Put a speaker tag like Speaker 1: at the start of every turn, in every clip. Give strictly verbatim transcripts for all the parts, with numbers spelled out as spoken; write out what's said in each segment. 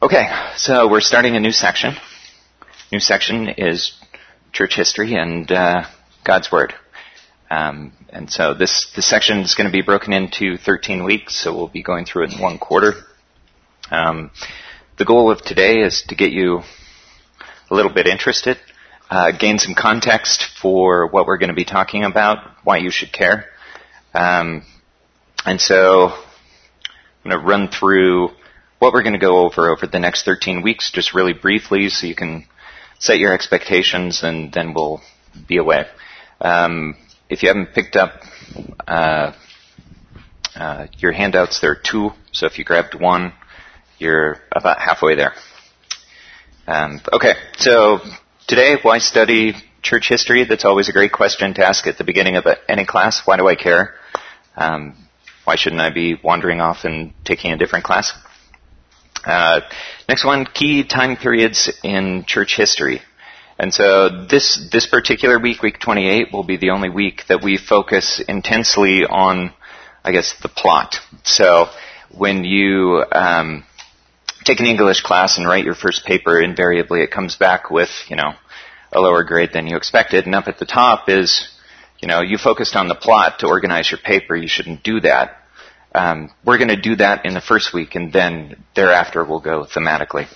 Speaker 1: Okay, so we're starting a new section. New section is church history and uh, God's Word. Um, and so this, this section is going to be broken into thirteen weeks, so we'll be going through it in one quarter. Um, the goal of today is to get you a little bit interested, uh, gain some context for what we're going to be talking about, why you should care. Um, and so I'm going to run through what we're going to go over over the next thirteen weeks, just really briefly, so you can set your expectations, and then we'll be away. Um, if you haven't picked up uh, uh, your handouts, there are two, so if you grabbed one, you're about halfway there. Um, okay, so today, why study church history? That's always a great question to ask at the beginning of a, any class. Why do I care? Um, why shouldn't I be wandering off and taking a different class? Uh, next one, key time periods in church history. And so this, this particular week, week twenty-eight, will be the only week that we focus intensely on, I guess, the plot. So when you, um, take an English class and write your first paper, invariably it comes back with, you know, a lower grade than you expected. And up at the top is, you know, you focused on the plot to organize your paper. You shouldn't do that. Um, we're going to do that in the first week, and then thereafter we'll go thematically.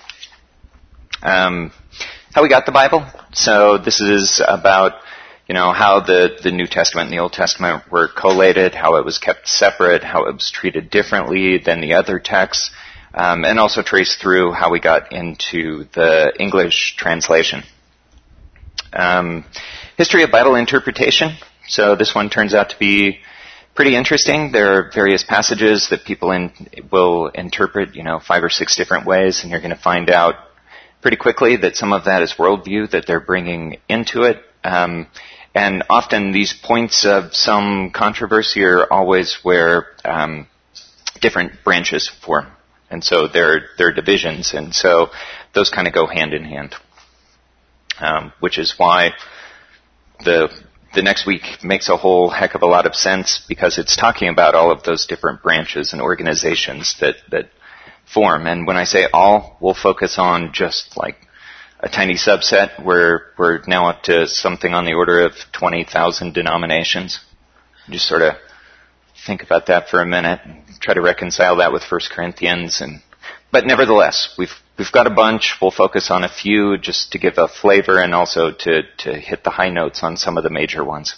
Speaker 1: Um, how we got the Bible. So this is about, you know, how the, the New Testament and the Old Testament were collated, how it was kept separate, how it was treated differently than the other texts, um, and also trace through how we got into the English translation. Um, history of Bible interpretation. So this one turns out to be pretty interesting. There are various passages that people in, will interpret, you know, five or six different ways, and you're going to find out pretty quickly that some of that is worldview that they're bringing into it. Um, and often these points of some controversy are always where um, different branches form. And so there, there are divisions, and so those kind of go hand in hand, um, which is why the The next week makes a whole heck of a lot of sense, because it's talking about all of those different branches and organizations that, that form. And when I say all, we'll focus on just like a tiny subset. We're, we're now up to something on the order of twenty thousand denominations. Just sort of think about that for a minute and try to reconcile that with First Corinthians. And, but nevertheless, we've We've got a bunch. We'll focus on a few just to give a flavor and also to, to hit the high notes on some of the major ones.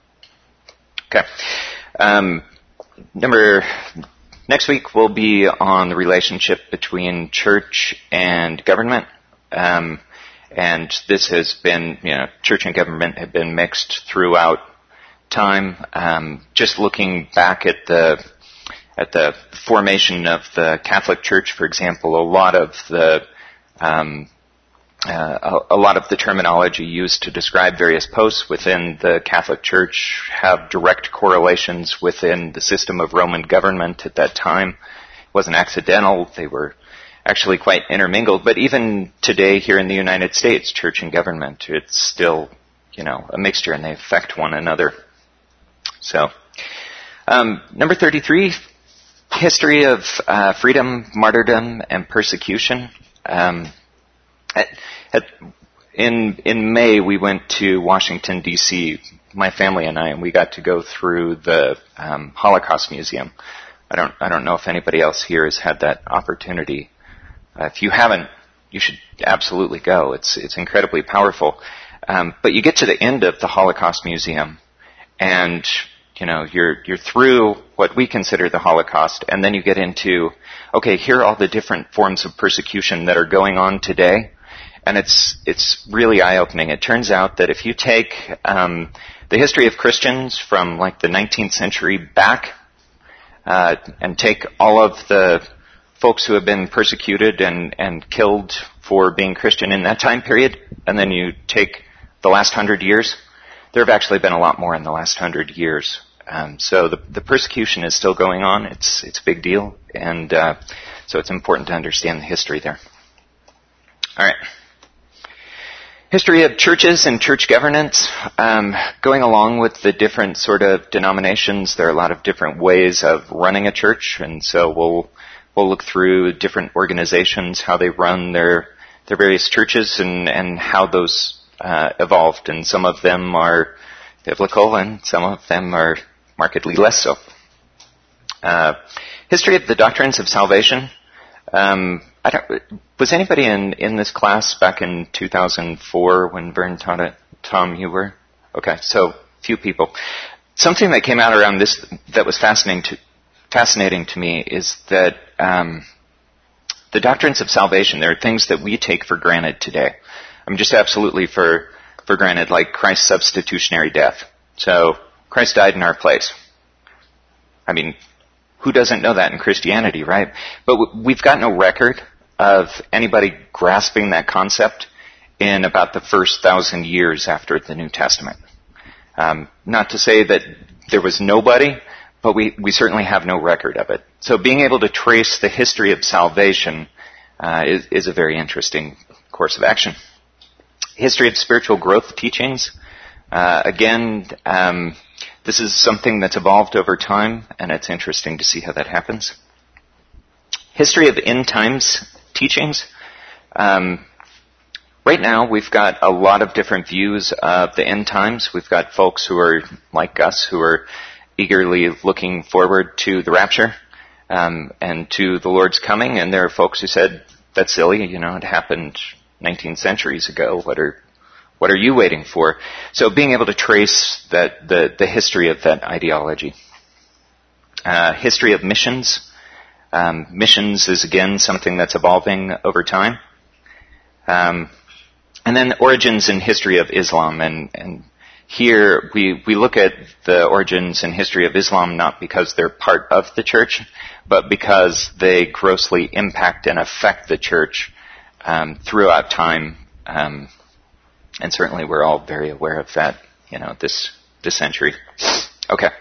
Speaker 1: Okay. Um, number, next week we'll be on the relationship between church and government. Um, and this has been, you know, church and government have been mixed throughout time. Um, just looking back at the At the formation of the Catholic Church, for example, a lot of the um, uh, a, a lot of the terminology used to describe various posts within the Catholic Church have direct correlations within the system of Roman government at that time. It wasn't accidental; they were actually quite intermingled. But even today, here in the United States, church and government, it's still, you know, a mixture, and they affect one another. So, um, number thirty-three. History of uh, freedom, martyrdom, and persecution. Um, at, at, in in May, we went to Washington, D C, my family and I, and we got to go through the um, Holocaust Museum. I don't I don't know if anybody else here has had that opportunity. Uh, if you haven't, you should absolutely go. It's it's incredibly powerful. Um, but you get to the end of the Holocaust Museum, and you know, you're, you're through what we consider the Holocaust, and then you get into, okay, here are all the different forms of persecution that are going on today, and it's, it's really eye-opening. It turns out that if you take, um, the history of Christians from like the nineteenth century back, uh, and take all of the folks who have been persecuted and, and killed for being Christian in that time period, and then you take the last hundred years, there have actually been a lot more in the last hundred years. Um, so the, the persecution is still going on. It's it's a big deal, and uh, so it's important to understand the history there. All right. History of churches and church governance. Um, going along with the different sort of denominations, there are a lot of different ways of running a church, and so we'll we'll look through different organizations, how they run their their various churches, and, and how those uh, evolved. And some of them are biblical, and some of them are markedly less so. Uh, history of the doctrines of salvation. Um, I don't, was anybody in, in this class back in two thousand four when Vern taught it? Tom, you were? Okay, so few people. Something that came out around this that was fascinating to, fascinating to me is that um, the doctrines of salvation, there are things that we take for granted today. I mean, just absolutely for, for granted, like Christ's substitutionary death. So, Christ died in our place. I mean, who doesn't know that in Christianity, right? But we've got no record of anybody grasping that concept in about the first thousand years after the New Testament. Um, not to say that there was nobody, but we, we certainly have no record of it. So being able to trace the history of salvation uh, is, is a very interesting course of action. History of spiritual growth teachings. Uh, again, um, this is something that's evolved over time, and it's interesting to see how that happens. History of end times teachings. Um, right now, we've got a lot of different views of the end times. We've got folks who are like us, who are eagerly looking forward to the rapture um, and to the Lord's coming, and there are folks who said, that's silly, you know, it happened nineteen centuries ago. What are what are you waiting for? So being able to trace that the, the history of that ideology. Uh, history of missions. Um, missions is, again, something that's evolving over time. Um, and then origins and history of Islam, and, and here, we, we look at the origins and history of Islam not because they're part of the church, but because they grossly impact and affect the church um, throughout time. Um, and certainly we're all very aware of that, you know, this, this century. Okay.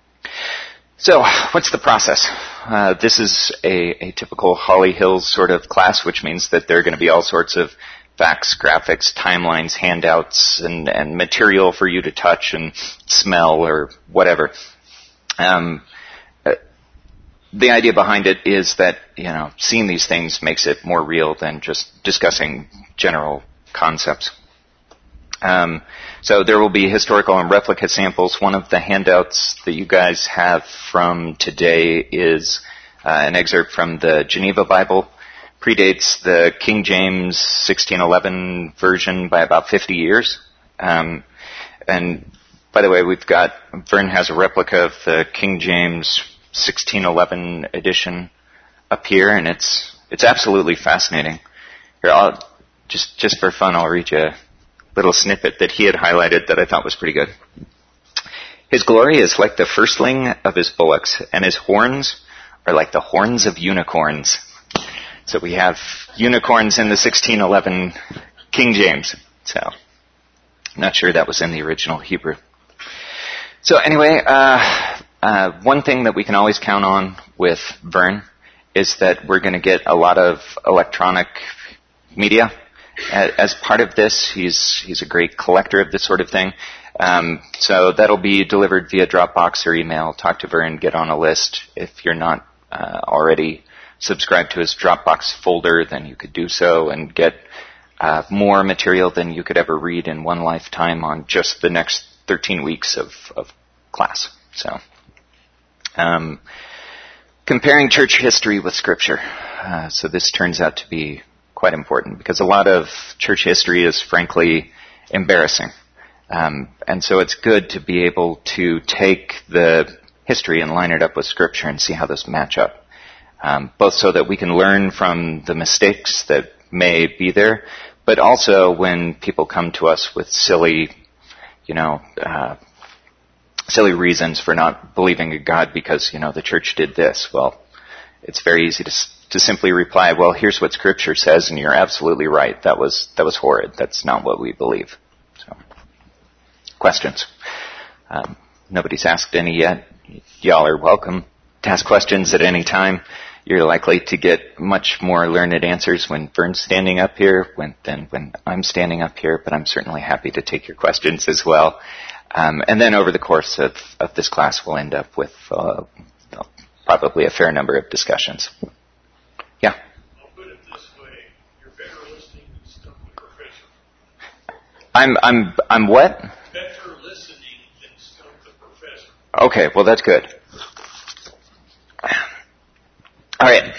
Speaker 1: So, what's the process? Uh, this is a, a typical Holly Hills sort of class, which means that there are going to be all sorts of facts, graphics, timelines, handouts, and, and material for you to touch and smell or whatever. Um, uh, the idea behind it is that, you know, seeing these things makes it more real than just discussing general concepts. Um, so there will be historical and replica samples. One of the handouts that you guys have from today is uh, an excerpt from the Geneva Bible. Predates the King James sixteen eleven version by about fifty years. Um, and by the way, we've got, Vern has a replica of the King James sixteen eleven edition up here, and it's it's absolutely fascinating. Here, I'll, just just for fun, I'll read you a little snippet that he had highlighted that I thought was pretty good. His glory is like the firstling of his bullocks, and his horns are like the horns of unicorns. So we have unicorns in the sixteen eleven King James. So I'm not sure that was in the original Hebrew. So anyway, uh, uh, one thing that we can always count on with Vern is that we're going to get a lot of electronic media as part of this. He's he's a great collector of this sort of thing. Um, so that'll be delivered via Dropbox or email. Talk to Vern, get on a list. If you're not uh, already subscribe to his Dropbox folder, then you could do so and get uh, more material than you could ever read in one lifetime on just the next thirteen weeks of, of class. So, um, comparing church history with Scripture. Uh, so this turns out to be quite important because a lot of church history is frankly embarrassing. Um, and so it's good to be able to take the history and line it up with Scripture and see how those match up. Um, both so that we can learn from the mistakes that may be there, but also when people come to us with silly, you know, uh, silly reasons for not believing in God because, you know, the church did this. Well, it's very easy to to simply reply, well, here's what Scripture says, and you're absolutely right. That was that was horrid. That's not what we believe. So, questions? Um, nobody's asked any yet. Y'all are welcome to ask questions at any time. You're likely to get much more learned answers when Vern's standing up here when, than when I'm standing up here, but I'm certainly happy to take your questions as well. Um, and then over the course of, of this class, we'll end up with uh, probably a fair number of discussions. I'm, I'm, I'm what?
Speaker 2: Better listening than Stump the Professor.
Speaker 1: Okay, well that's good. Alright.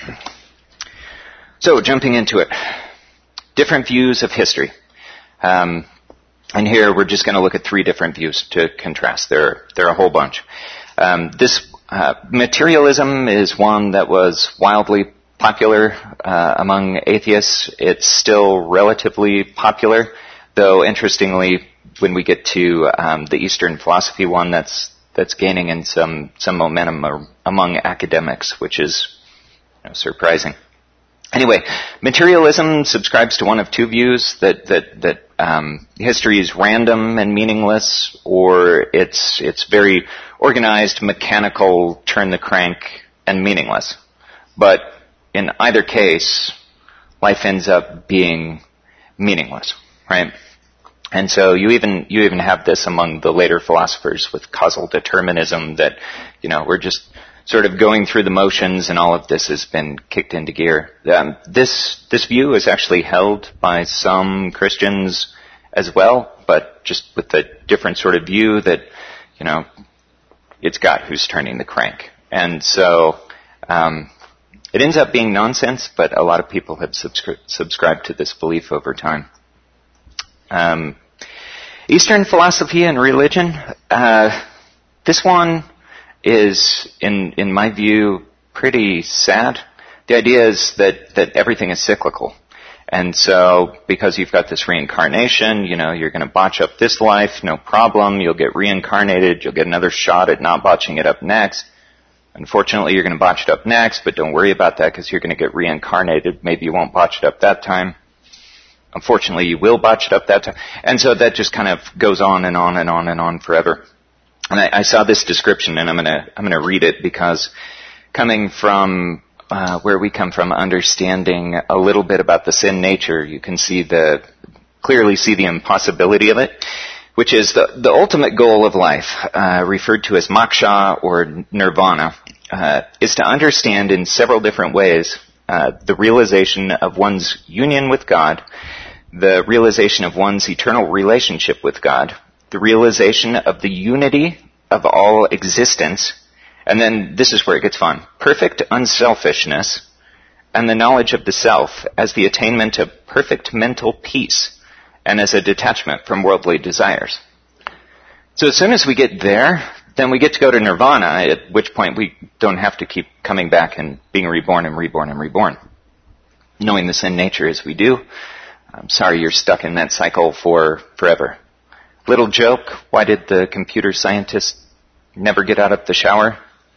Speaker 1: So, jumping into it. Different views of history. Um, and here we're just going to look at three different views to contrast. There, there are a whole bunch. Um, this uh, materialism is one that was wildly popular uh, among atheists. It's still relatively popular, though interestingly, when we get to um, the Eastern philosophy one, that's that's gaining in some some momentum among academics, which is you know, surprising. Anyway, materialism subscribes to one of two views, that that that um, history is random and meaningless, or it's it's very organized, mechanical, turn the crank, and meaningless. But in either case, life ends up being meaningless, right? And so you even you even have this among the later philosophers with causal determinism, that you know we're just sort of going through the motions, and all of this has been kicked into gear. Um, this this view is actually held by some Christians as well, but just with a different sort of view that, you know, it's God who's turning the crank. And so um, it ends up being nonsense, but a lot of people have subscri- subscribed to this belief over time. Um, Eastern philosophy and religion, uh, this one is, in in my view, pretty sad. The idea is that, that everything is cyclical. And so, because you've got this reincarnation, you know, you're going to botch up this life, no problem. You'll get reincarnated. You'll get another shot at not botching it up next. Unfortunately, you're going to botch it up next, but don't worry about that because you're going to get reincarnated. Maybe you won't botch it up that time. Unfortunately, you will botch it up that time. And so that just kind of goes on and on and on and on forever. And I, I saw this description, and I'm gonna I'm gonna read it because, coming from uh, where we come from, understanding a little bit about the sin nature, you can see the clearly see the impossibility of it, which is the the ultimate goal of life, uh, referred to as moksha or nirvana, uh, is to understand in several different ways uh, the realization of one's union with God, the realization of one's eternal relationship with God, the realization of the unity of all existence, and then this is where it gets fun, perfect unselfishness, and the knowledge of the self as the attainment of perfect mental peace and as a detachment from worldly desires. So as soon as we get there, then we get to go to nirvana, at which point we don't have to keep coming back and being reborn and reborn and reborn. Knowing the sin nature as we do, I'm sorry you're stuck in that cycle for forever. Little joke, why did the computer scientist never get out of the shower?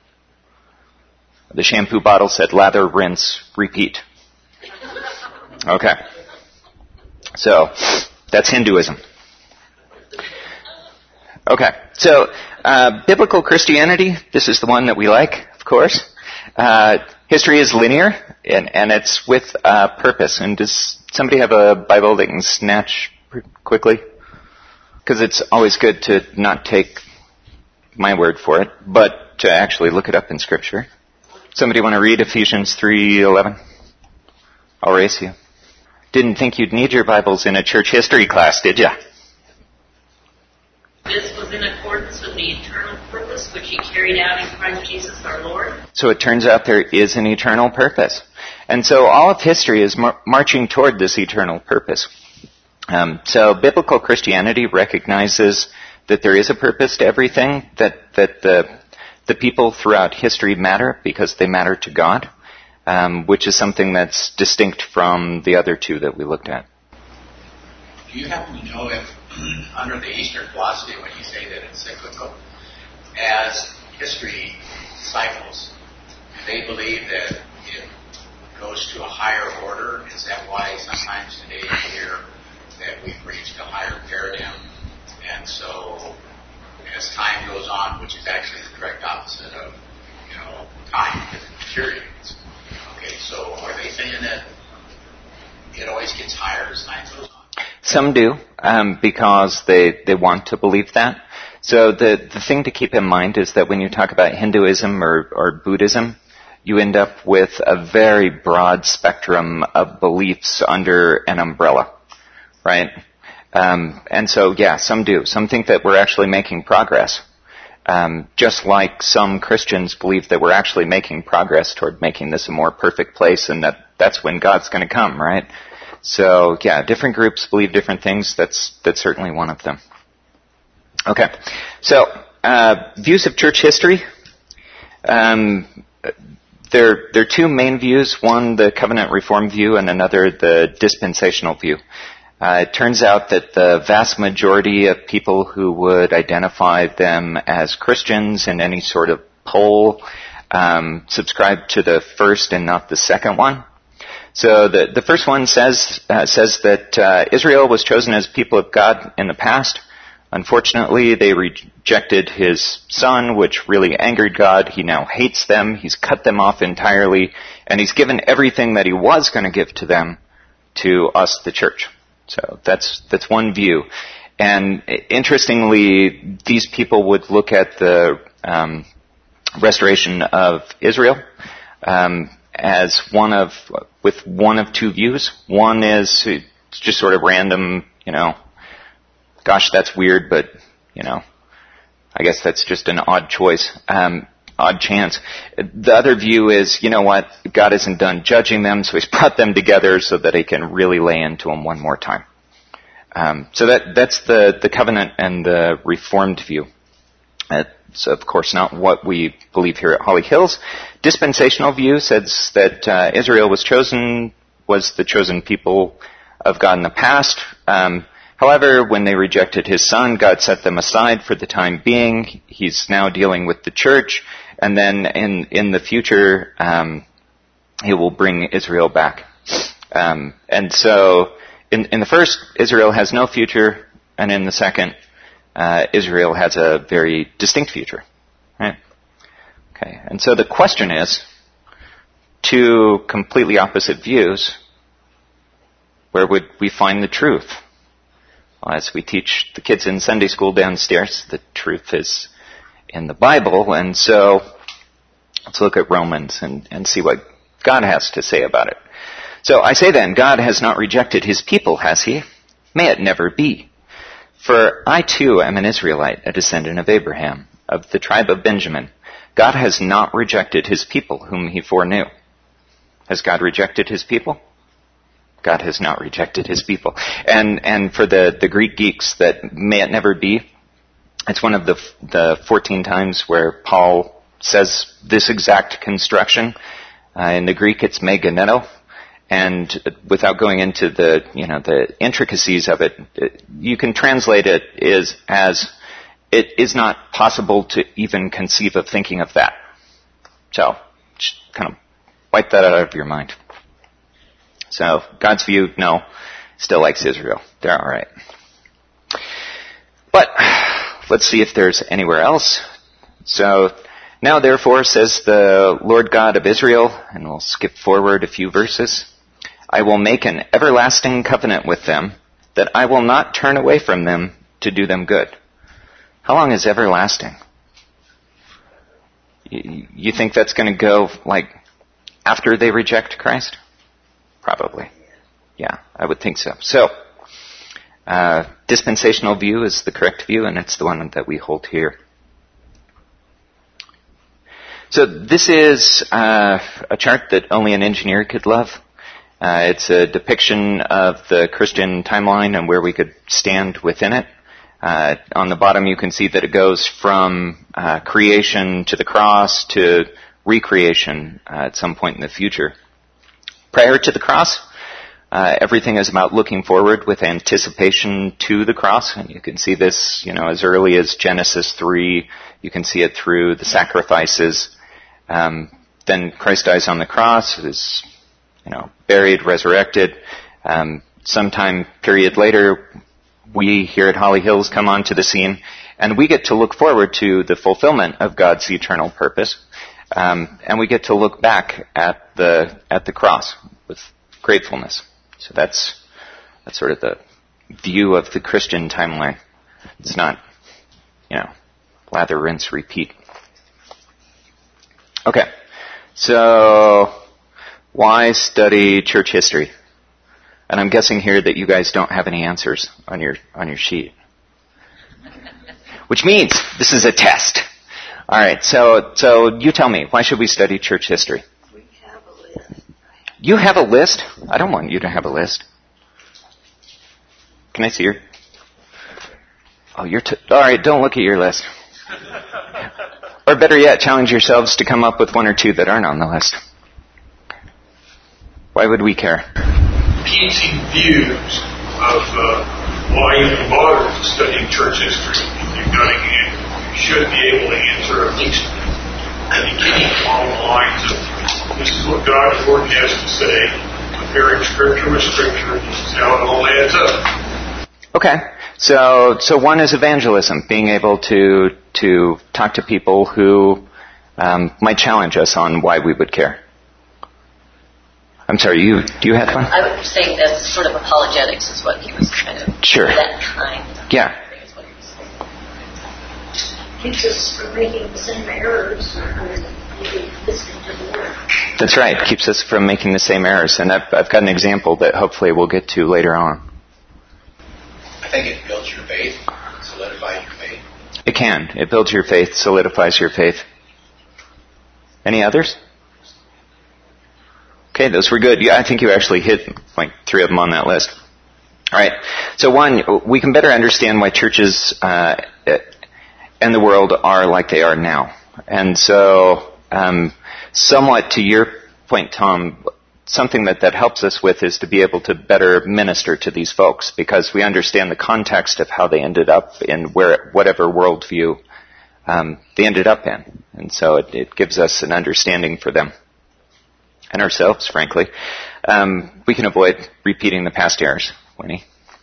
Speaker 1: The shampoo bottle said lather, rinse, repeat. Okay. So, that's Hinduism. Okay. So, uh, biblical Christianity, this is the one that we like, of course. Uh, history is linear, and, and it's with uh, purpose. And does somebody have a Bible they can snatch quickly? Because it's always good to not take my word for it, but to actually look it up in Scripture. Somebody want to read Ephesians three eleven? I'll race you. Didn't think you'd need your Bibles in a church history class, did ya?
Speaker 3: This was in accordance with the eternal purpose which he carried out in Christ Jesus our Lord.
Speaker 1: So it turns out there is an eternal purpose. And so all of history is mar- marching toward this eternal purpose. Um, so biblical Christianity recognizes that there is a purpose to everything, that, that the, the people throughout history matter because they matter to God, um, which is something that's distinct from the other two that we looked at.
Speaker 4: Do you happen to know if, under the Eastern philosophy, when you say that it's cyclical, as history cycles, do they believe that it goes to a higher order? Is that why sometimes today you hear that we've reached a higher paradigm, and so as time goes on, which is actually the correct opposite of, you know, time, because it deteriorates. Okay, so are they saying that it always gets higher as time goes on?
Speaker 1: Some do, um, because they, they want to believe that. So the, the thing to keep in mind is that when you talk about Hinduism or, or Buddhism, you end up with a very broad spectrum of beliefs under an umbrella. Right? Um, and so, yeah, some do. Some think that we're actually making progress. Um, just like some Christians believe that we're actually making progress toward making this a more perfect place, and that that's when God's going to come, right? So, yeah, different groups believe different things. That's that's certainly one of them. Okay, so uh, views of church history. Um, there, there are two main views. One, the covenant reform view, and another, the dispensational view. Uh, it turns out that the vast majority of people who would identify them as Christians in any sort of poll um, subscribe to the first and not the second one. So the the first one says uh, says that uh, Israel was chosen as people of God in the past. Unfortunately, they rejected his son, which really angered God. He now hates them. He's cut them off entirely, and he's given everything that he was going to give to them to us, the church. So that's that's one view. And interestingly, these people would look at the um, restoration of Israel um, as one of, with one of two views. One is it's just sort of random, you know, gosh, that's weird, but, you know, I guess that's just an odd choice, um, odd chance. The other view is, you know what, God isn't done judging them, so he's brought them together so that he can really lay into them one more time. Um, so that that's the, the covenant and the reformed view. It's, of course, not what we believe here at Holly Hills. Dispensational view says that uh, Israel was chosen, was the chosen people of God in the past. Um, However, when they rejected his son, God set them aside for the time being. He's now dealing with the church, and then in in the future, um, he will bring Israel back. Um, and so, in in the first, Israel has no future, and in the second, uh, Israel has a very distinct future. Right? Okay. And so the question is, two completely opposite views, where would we find the truth? As we teach the kids in Sunday school downstairs, the truth is in the Bible. And so let's look at Romans and, and see what God has to say about it. So I say then, God has not rejected his people, has he? May it never be. For I too am an Israelite, a descendant of Abraham, of the tribe of Benjamin. God has not rejected his people whom he foreknew. Has God rejected his people? God has not rejected his people. And and for the, the Greek geeks, that may it never be, it's one of the the fourteen times where Paul says this exact construction. Uh, in the Greek, it's meganeto. And without going into the, you know, the intricacies of it, it, you can translate it is as, it is not possible to even conceive of thinking of that. So, just kind of wipe that out of your mind. So, God's view, no, still likes Israel. They're all right. But let's see if there's anywhere else. So, now therefore, says the Lord God of Israel, and we'll skip forward a few verses, I will make an everlasting covenant with them, that I will not turn away from them to do them good. How long is everlasting? You, you think that's going to go, like, after they reject Christ? Probably. Yeah, I would think so. So, uh, dispensational view is the correct view, and it's the one that we hold here. So this is uh, a chart that only an engineer could love. Uh, it's a depiction of the Christian timeline and where we could stand within it. Uh, on the bottom you can see that it goes from uh, creation to the cross to recreation uh, at some point in the future. Prior to the cross, uh, everything is about looking forward with anticipation to the cross. And you can see this, you know, as early as Genesis three. You can see it through the sacrifices. Um, then Christ dies on the cross, is, you know, buried, resurrected. Um, sometime period later, we here at Holly Hills come onto the scene, and we get to look forward to the fulfillment of God's eternal purpose. Um, and we get to look back at the at the cross with gratefulness. So that's that's sort of the view of the Christian timeline. It's not, you know, lather, rinse, repeat. Okay, so why study church history? And I'm guessing here that you guys don't have any answers on your on your sheet. Which means this is a test. All right, so so you tell me, why should we study church history?
Speaker 3: We have a list.
Speaker 1: You have a list? I don't want you to have a list. Can I see your... Oh, you're... T- all right, don't look at your list. Or better yet, challenge yourselves to come up with one or two that aren't on the list. Why would we care?
Speaker 2: Competing views of uh, why even bother studying church history. You've got to, you should be able to answer at least the beginning along the lines of this is what God's Word has to say, comparing Scripture with Scripture, this is how it all adds up.
Speaker 1: Okay, so so one is evangelism, being able to to talk to people who um, might challenge us on why we would care. I'm sorry, you do you have one?
Speaker 3: I would say that's sort of apologetics is what he was kind of...
Speaker 1: Sure.
Speaker 3: That kind of...
Speaker 1: Yeah.
Speaker 5: Keeps us from making the same errors or maybe listening to the Word.
Speaker 1: That's right. Keeps us from making the same errors. And I've, I've got an example that hopefully we'll get to later on.
Speaker 4: I think it builds your faith, solidifies your faith.
Speaker 1: It can. It builds your faith, solidifies your faith. Any others? Okay, those were good. Yeah, I think you actually hit like three of them on that list. All right. So one, we can better understand why churches uh, and the world are like they are now. And so, um, somewhat to your point, Tom, something that that helps us with is to be able to better minister to these folks because we understand the context of how they ended up in where whatever worldview um, they ended up in. And so it, it gives us an understanding for them. And ourselves, frankly. Um, we can avoid repeating the past errors, Winnie.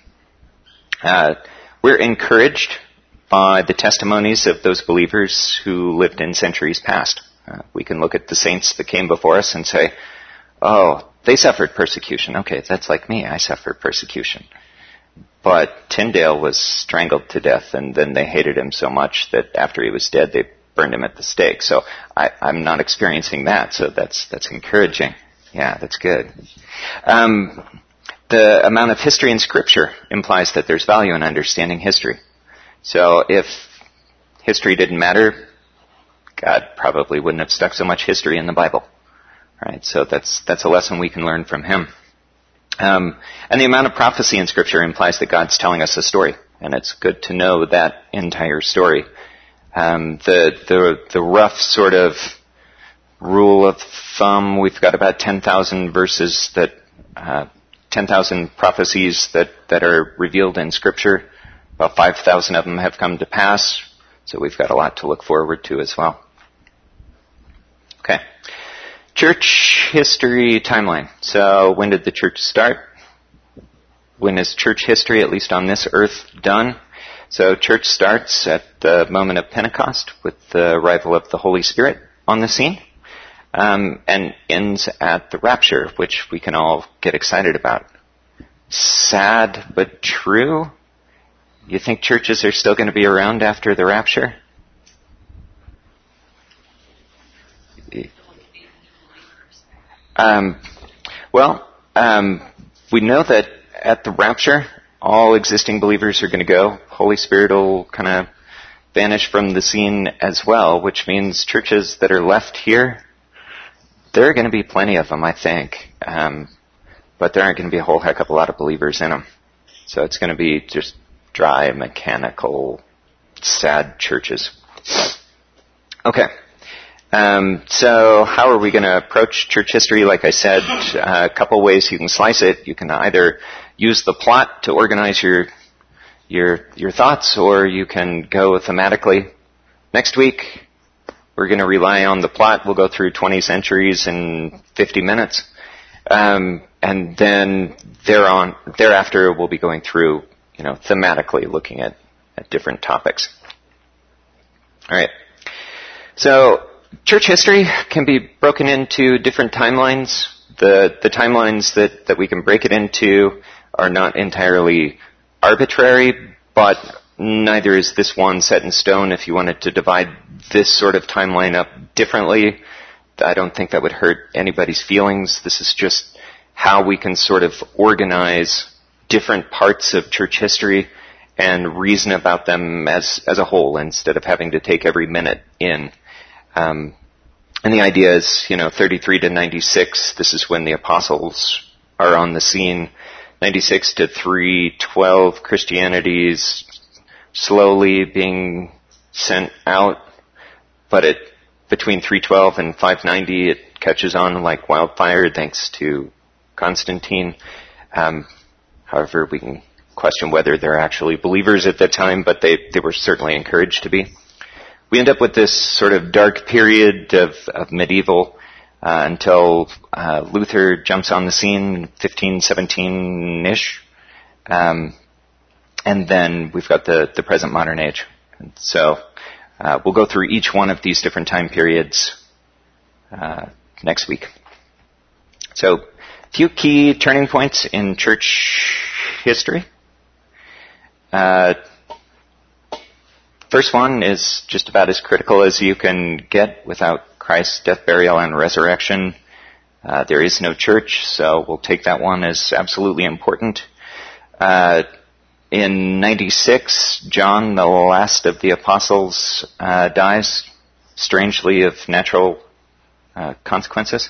Speaker 1: Uh, we're encouraged by the testimonies of those believers who lived in centuries past. Uh, we can look at the saints that came before us and say, oh, they suffered persecution. Okay, that's like me. I suffered persecution. But Tyndale was strangled to death, and then they hated him so much that after he was dead, they burned him at the stake. So I, I'm not experiencing that, so that's that's encouraging. Yeah, that's good. Um, the amount of history in Scripture implies that there's value in understanding history. So if history didn't matter, God probably wouldn't have stuck so much history in the Bible. Right? So that's that's a lesson we can learn from him. Um, and the amount of prophecy in Scripture implies that God's telling us a story, and it's good to know that entire story. Um, the, the, the rough sort of rule of thumb, we've got about ten thousand verses that, uh, ten thousand prophecies that, that are revealed in Scripture. About five thousand of them have come to pass, so we've got a lot to look forward to as well. Okay. Church history timeline. So when did the church start? When is church history, at least on this earth, done? So church starts at the moment of Pentecost with the arrival of the Holy Spirit on the scene, um, and ends at the rapture, which we can all get excited about. Sad but true. You think churches are still going to be around after the rapture? Um, well, um, we know that at the rapture, all existing believers are going to go. Holy Spirit will kind of vanish from the scene as well, which means churches that are left here, there are going to be plenty of them, I think. Um, but there aren't going to be a whole heck of a lot of believers in them. So it's going to be just dry, mechanical, sad churches. Okay. Um, so how are we going to approach church history? Like I said, uh, a couple ways you can slice it. You can either use the plot to organize your your your thoughts, or you can go thematically. Next week, we're going to rely on the plot. We'll go through twenty centuries in fifty minutes. Um, and then thereon, thereafter, we'll be going through, you know, thematically looking at, at different topics. All right. So, church history can be broken into different timelines. The the timelines that, that we can break it into are not entirely arbitrary, but neither is this one set in stone. If you wanted to divide this sort of timeline up differently, I don't think that would hurt anybody's feelings. This is just how we can sort of organize different parts of church history and reason about them as, as a whole instead of having to take every minute in. Um, and the idea is, you know, thirty-three to ninety-six, this is when the apostles are on the scene. ninety-six to three twelve, Christianity's slowly being sent out, but it, between three twelve and five ninety, it catches on like wildfire thanks to Constantine. Um, however, we can question whether they're actually believers at that time, but they, they were certainly encouraged to be. We end up with this sort of dark period of, of medieval uh, until uh, Luther jumps on the scene, fifteen seventeen-ish. Um, and then we've got the, the present modern age. And so uh, we'll go through each one of these different time periods uh, next week. So a few key turning points in church history. Uh, first one is just about as critical as you can get. Without Christ's death, burial, and resurrection, uh, there is no church, so we'll take that one as absolutely important. Uh, in ninety-six, John, the last of the apostles, uh, dies, strangely of natural uh, consequences.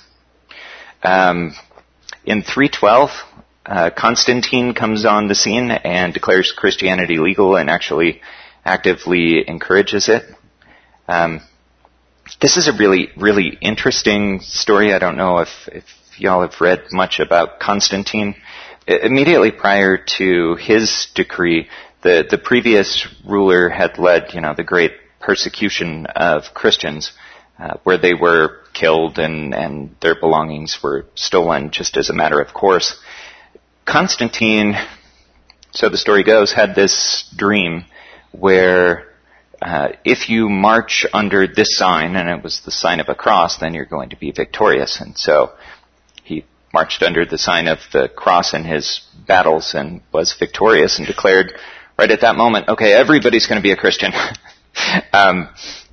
Speaker 1: Um, in three twelve, Uh, Constantine comes on the scene and declares Christianity legal and actually actively encourages it. Um, this is a really, really interesting story. I don't know if, if y'all have read much about Constantine. I- immediately prior to his decree, the, the previous ruler had led, you know, the great persecution of Christians, uh, where they were killed and, and their belongings were stolen just as a matter of course. Constantine, so the story goes, had this dream where uh, if you march under this sign, and it was the sign of a cross, then you're going to be victorious. And so he marched under the sign of the cross in his battles and was victorious and declared right at that moment, okay, everybody's going to be a Christian. um,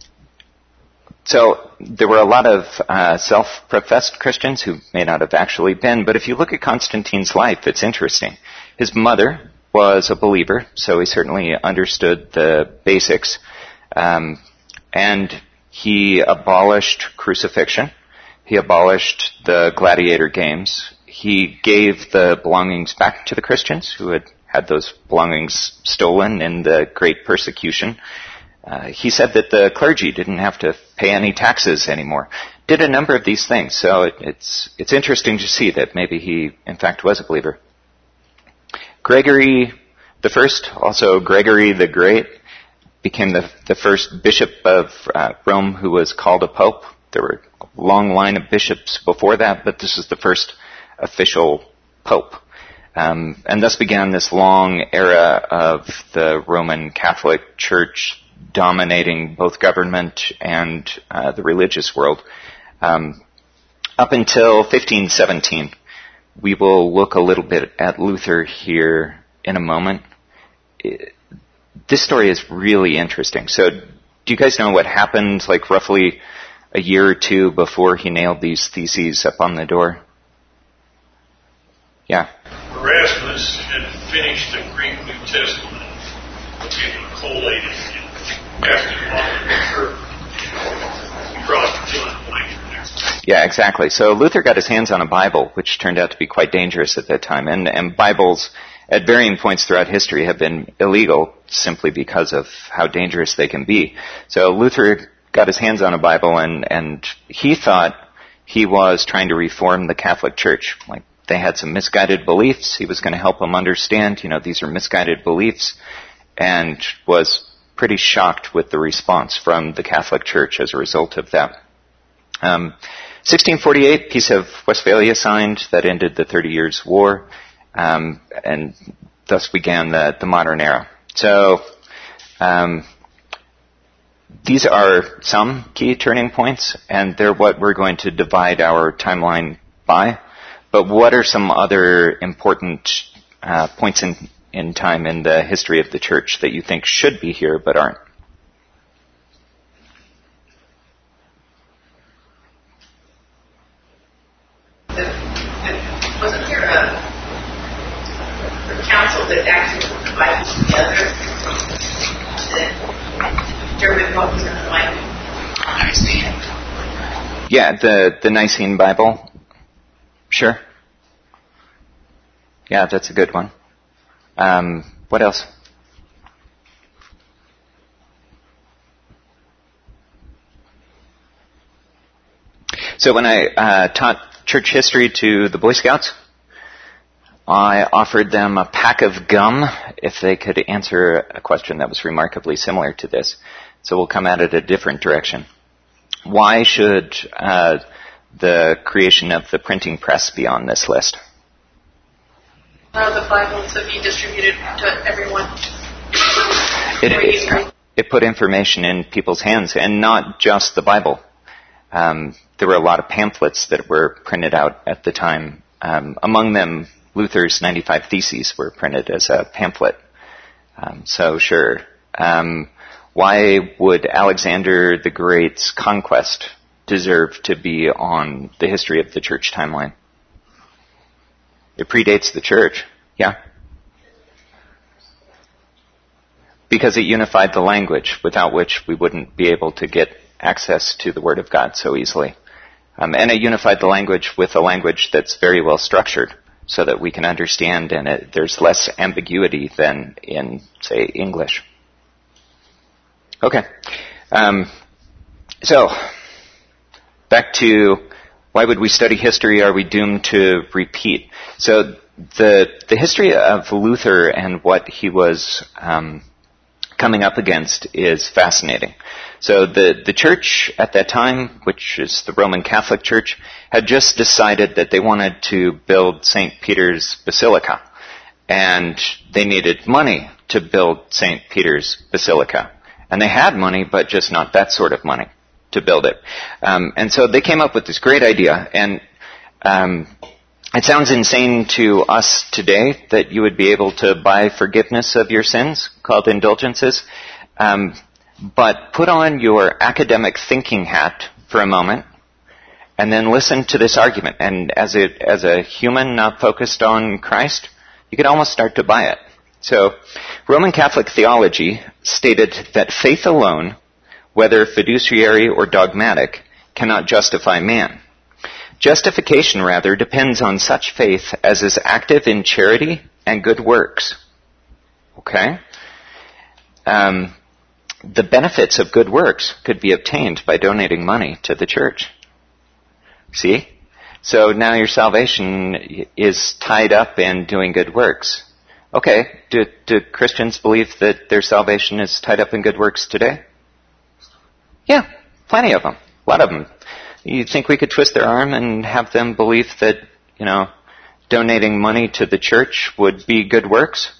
Speaker 1: So there were a lot of uh, self-professed Christians who may not have actually been, but if you look at Constantine's life, it's interesting. His mother was a believer, so he certainly understood the basics, um, and he abolished crucifixion. He abolished the gladiator games. He gave the belongings back to the Christians who had had those belongings stolen in the Great Persecution. Uh, he said that the clergy didn't have to pay any taxes anymore. Did a number of these things, so it, it's it's interesting to see that maybe he, in fact, was a believer. Gregory the First, also Gregory the Great, became the the first bishop of uh, Rome who was called a pope. There were a long line of bishops before that, but this is the first official pope. Um, and thus began this long era of the Roman Catholic Church dominating both government and uh, the religious world. Um, up until fifteen seventeen, we will look a little bit at Luther here in a moment. It, this story is really interesting. So do you guys know what happened like roughly a year or two before he nailed these theses up on the door? Yeah.
Speaker 2: Erasmus had finished the Greek New Testament and collated it.
Speaker 1: Yeah, exactly. So Luther got his hands on a Bible, which turned out to be quite dangerous at that time. And, and Bibles, at varying points throughout history, have been illegal simply because of how dangerous they can be. So Luther got his hands on a Bible, and, and he thought he was trying to reform the Catholic Church. Like, they had some misguided beliefs. He was going to help them understand, you know, these are misguided beliefs, and was pretty shocked with the response from the Catholic Church as a result of that. Um, sixteen forty-eight, Peace of Westphalia signed that ended the Thirty Years' War, um, and thus began the, the modern era. So um, these are some key turning points, and they're what we're going to divide our timeline by. But what are some other important uh, points in in time in the history of the church that you think should be here but aren't?
Speaker 3: wasn't there a, a council that actually put the Bible together to determine what was in the Bible?
Speaker 4: Nicene.
Speaker 1: Yeah, the, the Nicene Bible. Sure. Yeah, that's a good one. Um, what else? So when I uh, taught church history to the Boy Scouts, I offered them a pack of gum if they could answer a question that was remarkably similar to this. So we'll come at it a different direction. Why should uh, the creation of the printing press be on this list?
Speaker 6: Uh, the Bible to be distributed to everyone.
Speaker 1: It, it, it put information in people's hands, and not just the Bible. Um, there were a lot of pamphlets that were printed out at the time. Um, among them, Luther's ninety-five Theses were printed as a pamphlet. Um, so sure. Um, why would Alexander the Great's conquest deserve to be on the history of the church timeline? It predates the church. Yeah? Because it unified the language, without which we wouldn't be able to get access to the Word of God so easily. Um, and it unified the language with a language that's very well structured, so that we can understand, and it, there's less ambiguity than in, say, English. Okay. Um, so, back to why would we study history? Are we doomed to repeat? So, the the history of Luther and what he was um, coming up against is fascinating. So, the the church at that time, which is the Roman Catholic Church, had just decided that they wanted to build Saint Peter's Basilica, and they needed money to build Saint Peter's Basilica. And they had money, but just not that sort of money to build it. Um, and so they came up with this great idea, and um, it sounds insane to us today that you would be able to buy forgiveness of your sins, called indulgences. Um, but put on your academic thinking hat for a moment, and then listen to this argument. And as a, as a human not focused on Christ, you could almost start to buy it. So, Roman Catholic theology stated that faith alone, whether fiduciary or dogmatic, cannot justify man. Justification, rather, depends on such faith as is active in charity and good works. Okay? Um, the benefits of good works could be obtained by donating money to the church. See? So now your salvation is tied up in doing good works. Okay, do, do Christians believe that their salvation is tied up in good works today? Yeah, plenty of them. A lot of them. You think we could twist their arm and have them believe that, you know, donating money to the church would be good works?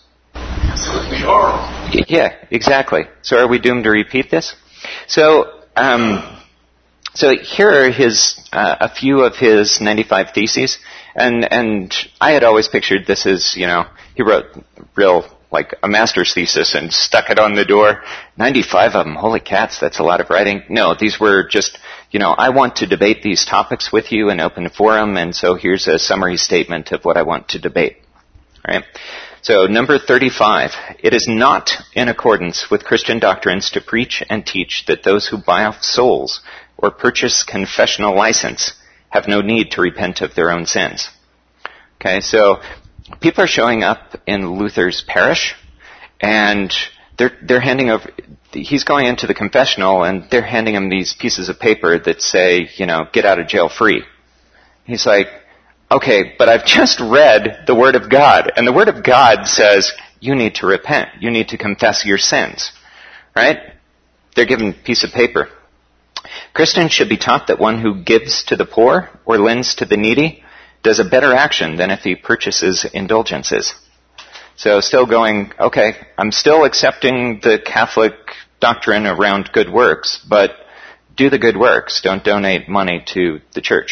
Speaker 2: We are.
Speaker 1: Yeah, exactly. So are we doomed to repeat this? So, um, so here are his, uh, a few of his ninety-five Theses, and, and I had always pictured this as, you know, he wrote real, like, a master's thesis and stuck it on the door. ninety-five of them. Holy cats, that's a lot of writing. No, these were just, you know, I want to debate these topics with you in open forum, and so here's a summary statement of what I want to debate. All right? So, number thirty-five. It is not in accordance with Christian doctrines to preach and teach that those who buy off souls or purchase confessional license have no need to repent of their own sins. Okay, so people are showing up in Luther's parish, and they're they're handing over. He's going into the confessional, and they're handing him these pieces of paper that say, you know, get out of jail free. He's like, okay, but I've just read the Word of God, and the Word of God says you need to repent. You need to confess your sins, right? They're given a piece of paper. Christians should be taught that one who gives to the poor or lends to the needy does a better action than if he purchases indulgences. So still going, okay, I'm still accepting the Catholic doctrine around good works, but do the good works. Don't donate money to the church.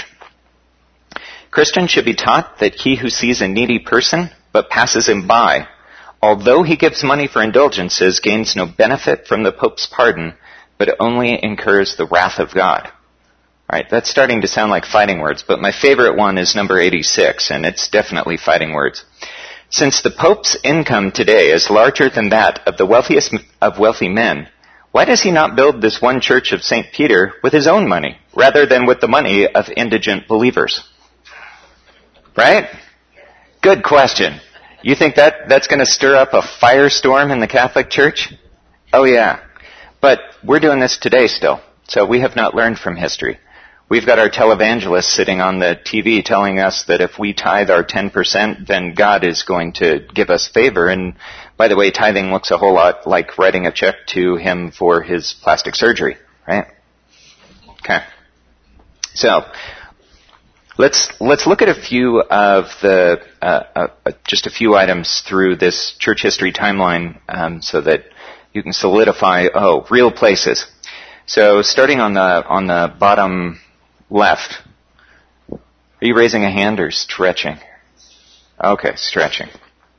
Speaker 1: Christians should be taught that he who sees a needy person but passes him by, although he gives money for indulgences, gains no benefit from the Pope's pardon, but only incurs the wrath of God. All right, that's starting to sound like fighting words, but my favorite one is number eighty-six, and it's definitely fighting words. Since the Pope's income today is larger than that of the wealthiest of wealthy men, why does he not build this one church of Saint Peter with his own money, rather than with the money of indigent believers? Right? Good question. You think that that's going to stir up a firestorm in the Catholic Church? Oh yeah. But we're doing this today still, so we have not learned from history. We've got our televangelists sitting on the T V telling us that if we tithe our ten percent, then God is going to give us favor. And by the way, tithing looks a whole lot like writing a check to him for his plastic surgery, right? Okay. So, let's let's look at a few of the, uh, uh, just a few items through this church history timeline um, so that you can solidify, oh, real places. So, starting on the on the bottom left. Are you raising a hand or stretching? Okay, stretching.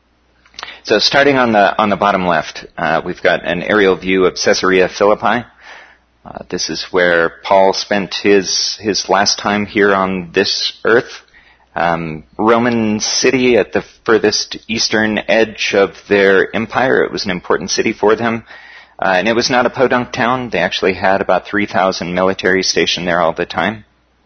Speaker 1: So starting on the on the bottom left, uh, we've got an aerial view of Caesarea Philippi. Uh, this is where Paul spent his his last time here on this earth. Um, Roman city at the furthest eastern edge of their empire. It was an important city for them. Uh, and it was not a podunk town. They actually had about three thousand military stationed there all the time.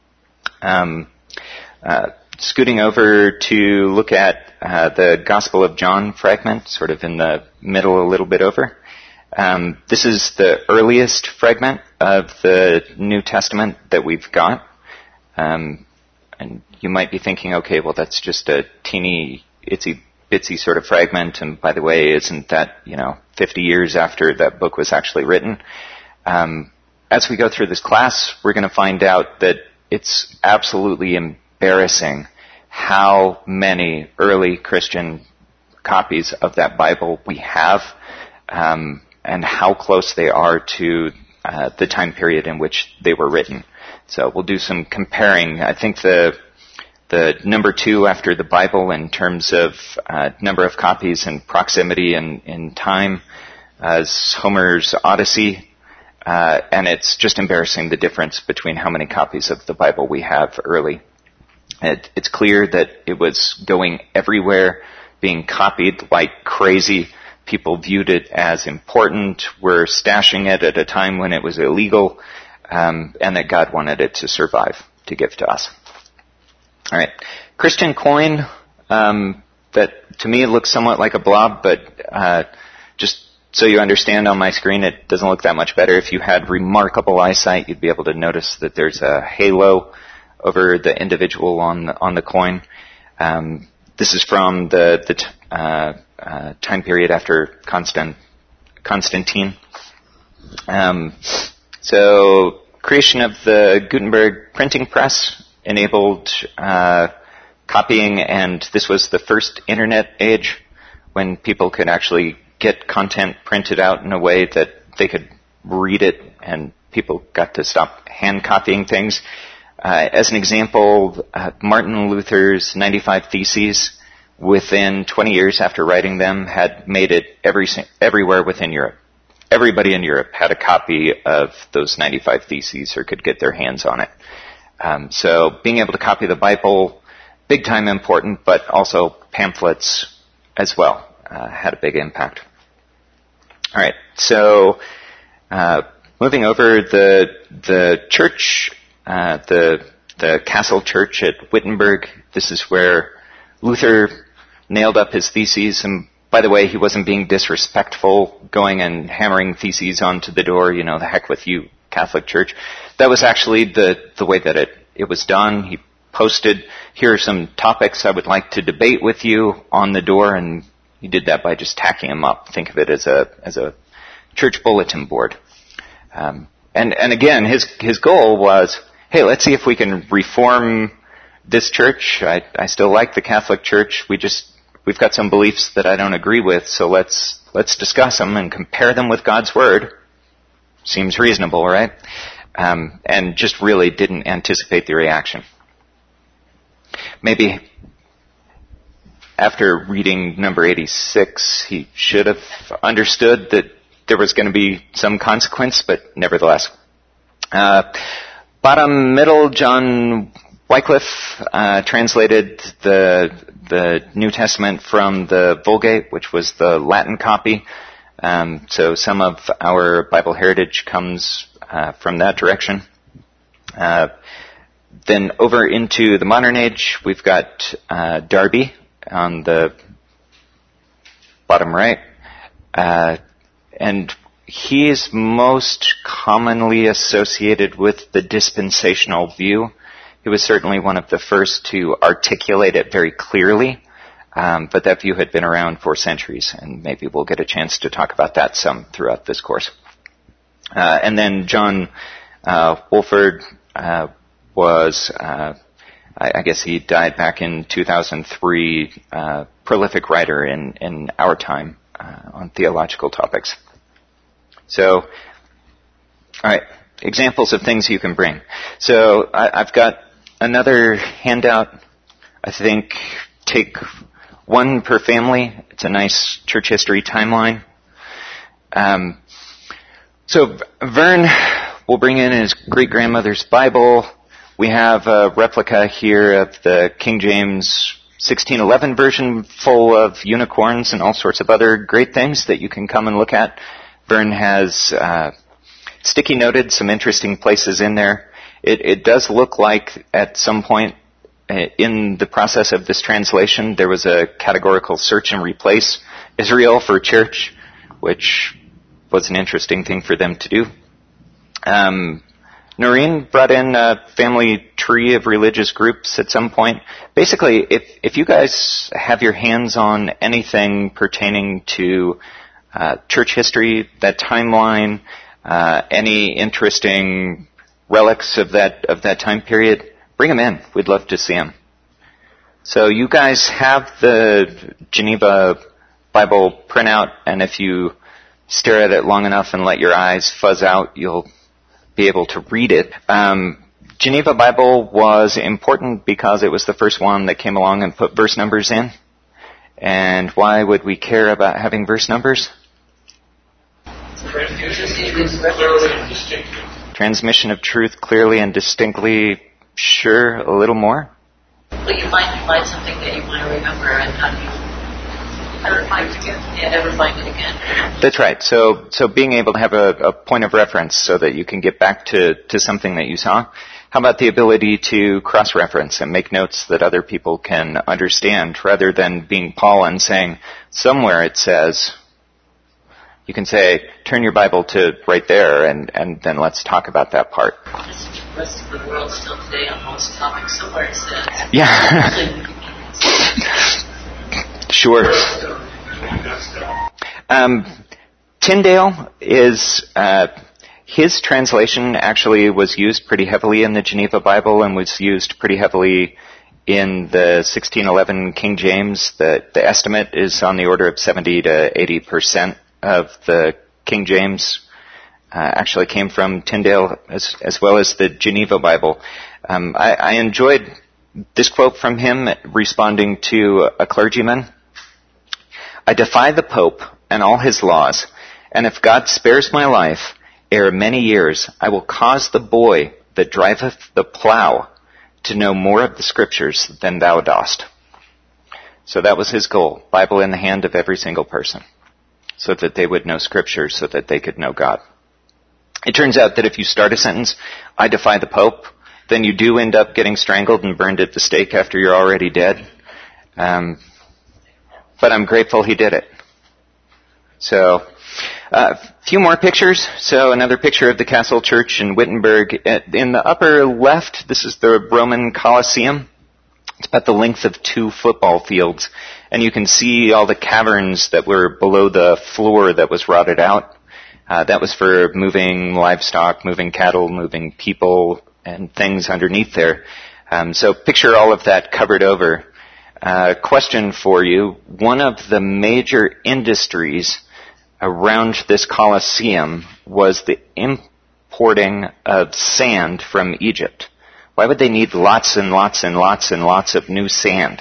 Speaker 1: Um, uh, scooting over to look at uh, the Gospel of John fragment, sort of in the middle a little bit over. Um, this is the earliest fragment of the New Testament that we've got. Um, and you might be thinking, okay, well, that's just a teeny, itsy bitsy sort of fragment, and by the way, isn't that, you know, fifty years after that book was actually written? Um, as we go through this class, we're going to find out that it's absolutely embarrassing how many early Christian copies of that Bible we have, um, and how close they are to uh, the time period in which they were written. So we'll do some comparing. I think the the number two after the Bible in terms of uh, number of copies and proximity and in time uh, is Homer's Odyssey. Uh, and it's just embarrassing the difference between how many copies of the Bible we have early. It, it's clear that it was going everywhere, being copied like crazy. People viewed it as important, were stashing it at a time when it was illegal, um, and that God wanted it to survive, to give to us. All right, Christian coin, um, that to me looks somewhat like a blob, but uh, just so you understand, on my screen it doesn't look that much better. If you had remarkable eyesight, you'd be able to notice that there's a halo over the individual on the, on the coin. Um, this is from the, the t- uh, uh, time period after Constant, Constantine. Um, so, creation of the Gutenberg printing press enabled uh, copying, and this was the first internet age when people could actually get content printed out in a way that they could read it, and people got to stop hand copying things. Uh, as an example, uh, Martin Luther's ninety-five Theses, within twenty years after writing them, had made it every everywhere within Europe. Everybody in Europe had a copy of those ninety-five Theses or could get their hands on it. Um, so being able to copy the Bible, big time important, but also pamphlets as well, uh, had a big impact. All right, so uh, moving over, the the church, uh, the the castle church at Wittenberg. This is where Luther nailed up his theses. And by the way, he wasn't being disrespectful, going and hammering theses onto the door. You know, the heck with you, Catholic Church. That was actually the the way that it it was done. He posted, here are some topics I would like to debate with you, on the door, and he did that by just tacking them up. Think of it as a as a church bulletin board. Um, and and again, his his goal was, hey, let's see if we can reform this church. I I still like the Catholic Church. We just we've got some beliefs that I don't agree with, so let's let's discuss them and compare them with God's Word. Seems reasonable, right? Um, and just really didn't anticipate the reaction. Maybe after reading number eighty-six, he should have understood that there was going to be some consequence, but nevertheless. Uh, bottom middle, John Wycliffe uh, translated the the New Testament from the Vulgate, which was the Latin copy. Um, so some of our Bible heritage comes uh, from that direction. Uh, then over into the modern age, we've got uh, Darby on the bottom right. Uh, and he is most commonly associated with the dispensational view. He was certainly one of the first to articulate it very clearly, um, but that view had been around for centuries, and maybe we'll get a chance to talk about that some throughout this course. Uh, and then John uh, Wolford uh, was, uh, I, I guess he died back in two thousand three, uh, prolific writer in, in our time uh, on theological topics. So, all right, examples of things you can bring. So I, I've got another handout. I think take one per family. It's a nice church history timeline. Um, so Vern will bring in his great-grandmother's Bible. We have a replica here of the King James sixteen eleven version full of unicorns and all sorts of other great things that you can come and look at. Vern has uh, sticky noted some interesting places in there. It, it does look like at some point in the process of this translation there was a categorical search and replace Israel for church, which was an interesting thing for them to do. Um, Noreen brought in a family tree of religious groups at some point. Basically, if, if you guys have your hands on anything pertaining to uh, church history, that timeline, uh, any interesting relics of that of that time period, bring them in. We'd love to see them. So you guys have the Geneva Bible printout, and if you stare at it long enough and let your eyes fuzz out, you'll be able to read it. Um, Geneva Bible was important because it was the first one that came along and put verse numbers in. And why would we care about having verse numbers? Transmission of truth clearly and distinctly. Sure, a little more.
Speaker 3: Well, you might find something that you want to remember, and how do you never find it again? Yeah, never find it again.
Speaker 1: That's right. So, so being able to have a, a point of reference so that you can get back to, to something that you saw. How about the ability to cross-reference and make notes that other people can understand, rather than being Paul and saying somewhere it says. You can say, turn your Bible to right there, and, and then let's talk about that part.
Speaker 3: This is the rest of the world still today on most topics. Somewhere it says.
Speaker 1: Yeah. Sure. Um, Tyndale is, uh, his translation actually was used pretty heavily in the Geneva Bible and was used pretty heavily in the sixteen eleven King James. The, the estimate is on the order of seventy to eighty percent of the King James uh, actually came from Tyndale, as, as well as the Geneva Bible. Um, I, I enjoyed this quote from him responding to a clergyman. I defy the Pope and all his laws, and if God spares my life, ere many years, I will cause the boy that driveth the plough to know more of the Scriptures than thou dost. So that was his goal, Bible in the hand of every single person, so that they would know Scripture, so that they could know God. It turns out that if you start a sentence, I defy the Pope, then you do end up getting strangled and burned at the stake after you're already dead. Um, but I'm grateful he did it. So, a uh, few more pictures. So another picture of the Castle Church in Wittenberg. In the upper left, this is the Roman Colosseum. It's about the length of two football fields. And you can see all the caverns that were below the floor that was rotted out. Uh, that was for moving livestock, moving cattle, moving people, and things underneath there. Um, so picture all of that covered over. Uh, question for you. One of the major industries around this Colosseum was the importing of sand from Egypt. Why would they need lots and lots and lots and lots of new sand?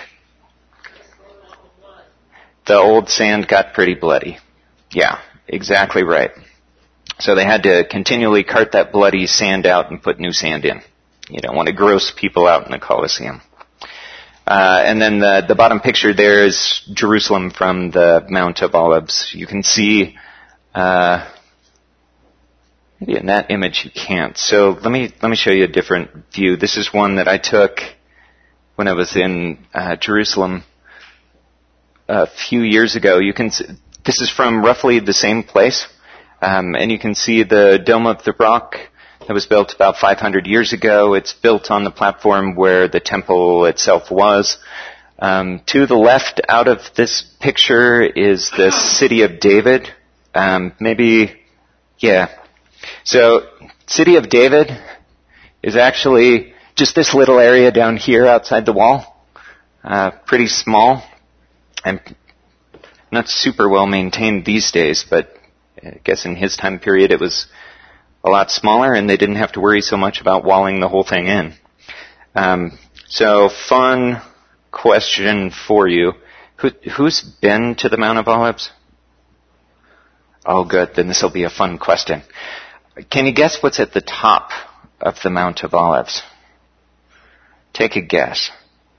Speaker 1: The old sand got pretty bloody. Yeah, exactly right. So they had to continually cart that bloody sand out and put new sand in. You don't want to gross people out in the Colosseum. Uh, and then the, the bottom picture there is Jerusalem from the Mount of Olives. You can see, uh, maybe in that image you can't. So let me, let me show you a different view. This is one that I took when I was in, uh, Jerusalem a few years ago. You can see, this is from roughly the same place. Um, and you can see the Dome of the Rock that was built about five hundred years ago. It's built on the platform where the temple itself was. Um, to the left out of this picture is the city of David. Um, maybe, yeah. So, city of David is actually just this little area down here outside the wall. Uh, pretty small and not super well maintained these days, but I guess in his time period it was a lot smaller, and they didn't have to worry so much about walling the whole thing in. Um, so, fun question for you. Who, who's been to the Mount of Olives? Oh, good. Then this will be a fun question. Can you guess what's at the top of the Mount of Olives? Take a guess.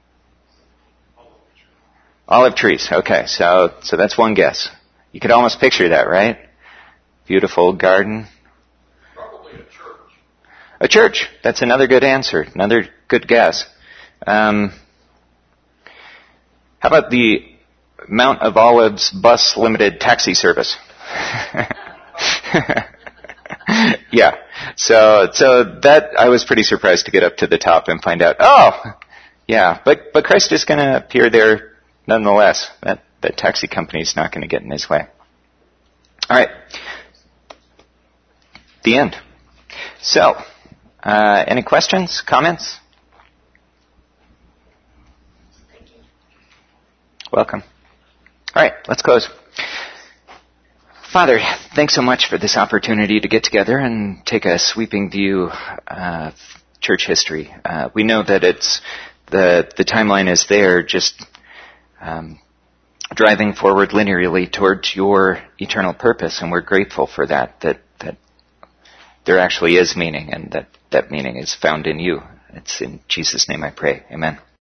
Speaker 1: Olive trees. Okay, so so that's one guess. You could almost picture that, right? Beautiful garden.
Speaker 2: Probably a church.
Speaker 1: A church. That's another good answer. Another good guess. Um, how about the Mount of Olives Bus Limited Taxi Service? Yeah. So so that I was pretty surprised to get up to the top and find out. Oh, yeah. But but Christ is going to appear there nonetheless. That that taxi company is not going to get in his way. All right. The end. So, uh, any questions, comments? Welcome. All right, let's close. Father, thanks so much for this opportunity to get together and take a sweeping view of church history. Uh, we know that it's the the timeline is there, just um, driving forward linearly towards your eternal purpose, and we're grateful for that. That that. There actually is meaning, and that, that meaning is found in you. It's in Jesus' name I pray. Amen.